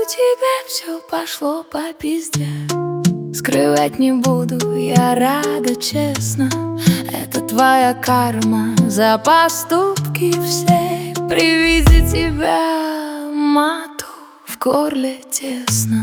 тебя все пошло по пизде. Скрывать не буду, я рада, честно. Это твоя карма за поступки все. При виде тебя мату в горле тесно.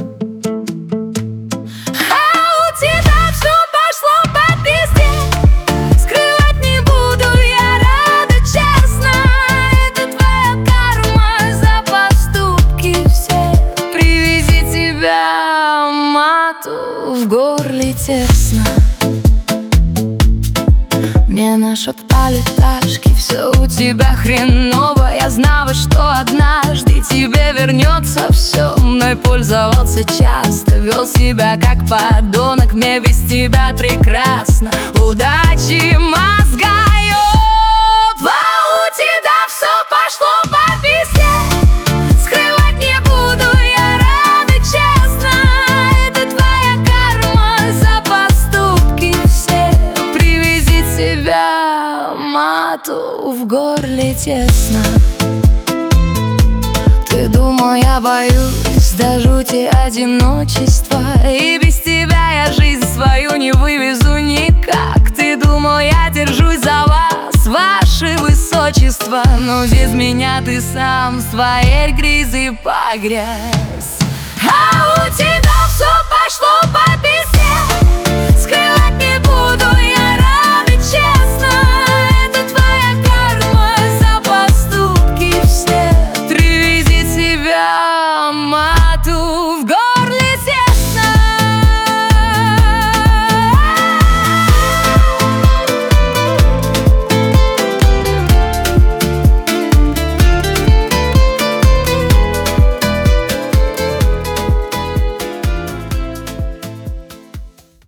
В горле тесно. Мне нашептали пташки: все у тебя хреново. Я знала, что однажды тебе вернется все. Мной пользовался часто, вел себя как подонок. Мне без тебя прекрасно. Удачи мозгоёб, а у тебя все пошло по пизде. В горле тесно. Ты думал, я боюсь до жути одиночества, и без тебя я жизнь свою не вывезу никак. Ты думал, я держусь за вас, ваше высочество, но без меня ты сам в своей грязи погряз.